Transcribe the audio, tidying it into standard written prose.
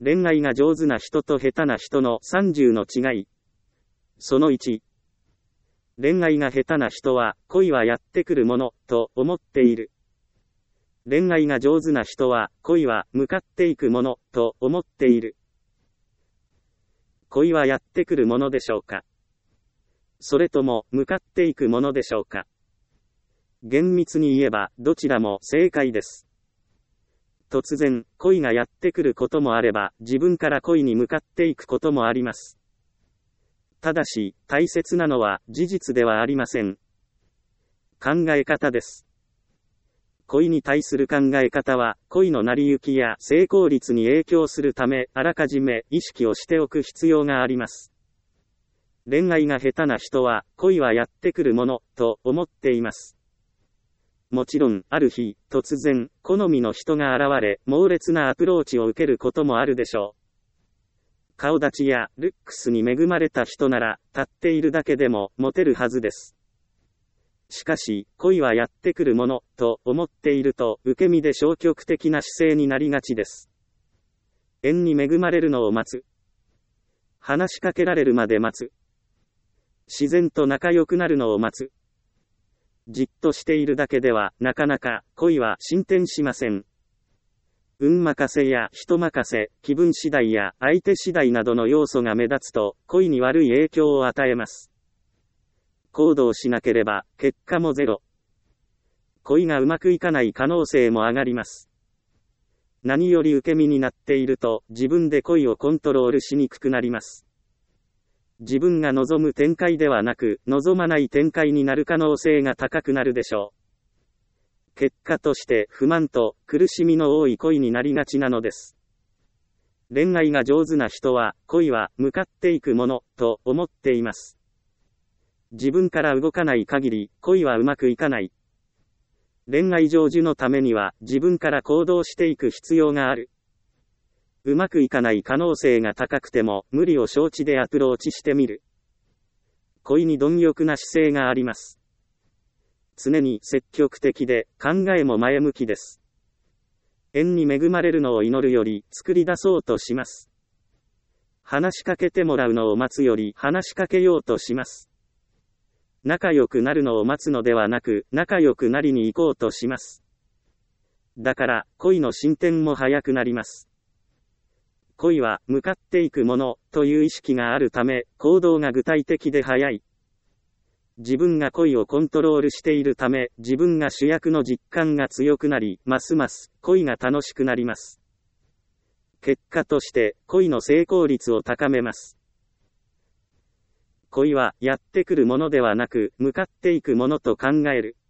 恋愛が上手な人と下手な人の30の違い。その1。恋愛が下手な人は、恋はやってくるもの、と思っている。恋愛が上手な人は、恋は向かっていくもの、と思っている。恋はやってくるものでしょうか？それとも、向かっていくものでしょうか？厳密に言えば、どちらも正解です。突然、恋がやってくることもあれば、自分から恋に向かっていくこともあります。ただし、大切なのは事実ではありません。考え方です。恋に対する考え方は、恋の成り行きや成功率に影響するため、あらかじめ意識をしておく必要があります。恋愛が下手な人は、恋はやってくるもの、と思っています。もちろん、ある日、突然、好みの人が現れ、猛烈なアプローチを受けることもあるでしょう。顔立ちや、ルックスに恵まれた人なら、立っているだけでも、モテるはずです。しかし、恋はやってくるもの、と思っていると、受け身で消極的な姿勢になりがちです。縁に恵まれるのを待つ。話しかけられるまで待つ。自然と仲良くなるのを待つ。じっとしているだけでは、なかなか、恋は進展しません。運任せや人任せ、気分次第や相手次第などの要素が目立つと、恋に悪い影響を与えます。行動しなければ、結果もゼロ。恋がうまくいかない可能性も上がります。何より受け身になっていると、自分で恋をコントロールしにくくなります。自分が望む展開ではなく、望まない展開になる可能性が高くなるでしょう。結果として不満と苦しみの多い恋になりがちなのです。恋愛が上手な人は、恋は向かっていくもの、と思っています。自分から動かない限り、恋はうまくいかない。恋愛成就のためには、自分から行動していく必要がある。うまくいかない可能性が高くても、無理を承知でアプローチしてみる。恋に貪欲な姿勢があります。常に積極的で、考えも前向きです。縁に恵まれるのを祈るより、作り出そうとします。話しかけてもらうのを待つより、話しかけようとします。仲良くなるのを待つのではなく、仲良くなりに行こうとします。だから、恋の進展も早くなります。恋は、向かっていくもの、という意識があるため、行動が具体的で早い。自分が恋をコントロールしているため、自分が主役の実感が強くなり、ますます、恋が楽しくなります。結果として、恋の成功率を高めます。恋は、やってくるものではなく、向かっていくものと考える。